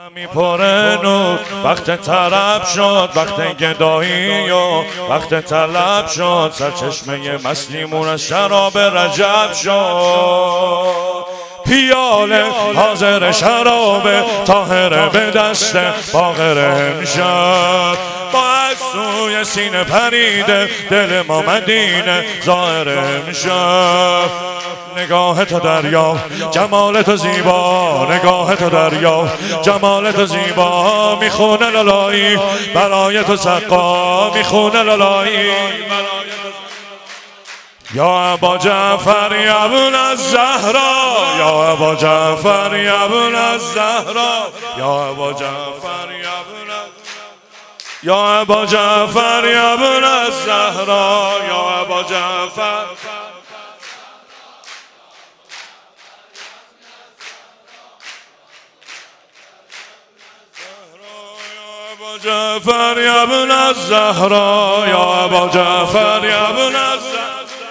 میپره نور وقت طرب شد، وقت گدایی و وقت طلب شد، سرچشمه مسلیمون از شراب رجب شد. پیاله حاضر شراب طاهره به دست باقر امشب، با سوی سینه پریده دل ما مدینه ظاهر امشب. نگاه تو دریا جمال تو زیبا، نگاه تو دریا جمال تو زیبا، میخونه لالایی برای تو سقا، میخونه لالایی یا ابا جعفر یا ابن الزهرا، یا ابا جعفر یا ابن الزهرا، یا ابا جعفر یا ابن یا ابا جعفر یا ابن الزهرا، یا ابا جعفر جعفر یا ابن الزهرا، یا ابا جعفر یا ابن الزهرا.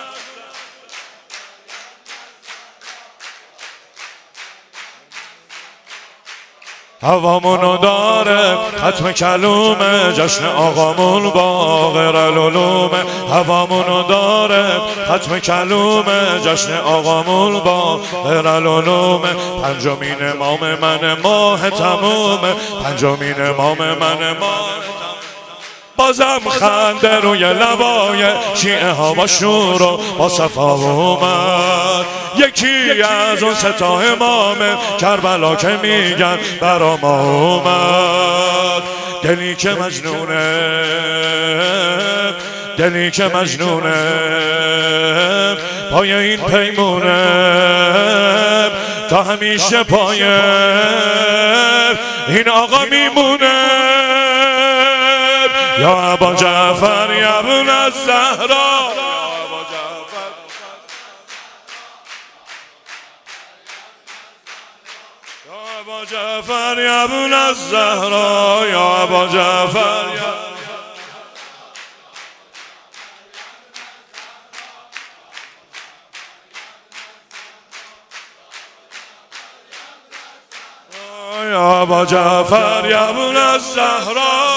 هوامونو داره ختم کلومه، جشن آقامون باقر العلومه. هوامونو داره ختم کلومه، جشن آقامون باقر العلومه. پنجمین امام من ماه تمومه، پنجمین امام من ماه. بازم خنده روی لبای شیعه ها با شور و با صفا اومد. یکی از اون ستا امام کربلا که میگن برا ما اومد. دلی که مجنونه، دلی که مجنونه، پای این پیمونه تا همیشه پای این آقا میمونه. یا ابا جعفر یا ابن الزهرا، یا ابا جعفر یا ابن الزهرا، یا ابا جعفر یا ابا جعفر یا ابن الزهرا.